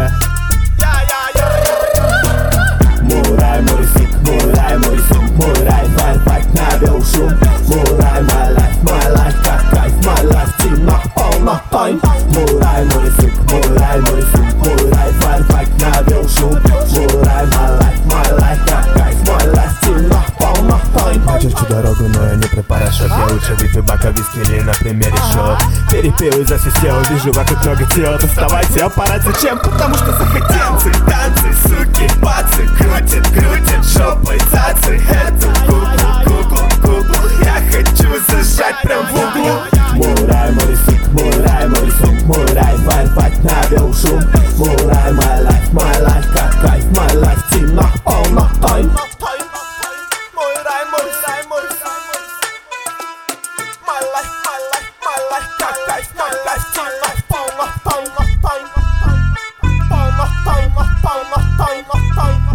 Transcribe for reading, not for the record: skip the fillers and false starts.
yeah. Mój raj, fajt nabiał szum. Mój raj, my life, kajf, my life, team na time. Mój raj, mój fajt nabiał szum. Mój raj, my life, kajf, my life, team на time. Хочешь всю дорогу, но я не про порошок. Я лучше выпью бака виски или на примере шоу. Перепил и засвистел, вижу вокруг много тел. Доставайте аппарат, зачем? Потому что захотел. Танцы, суки, пацы, крутят жопой цацы. Эту куклу, я хочу зажать прям в углу. Мой рай, файт навел шум. Мой рай, my life, как кайф, my life, team на time. Мой рай, my life, как кайф, my life, team на time.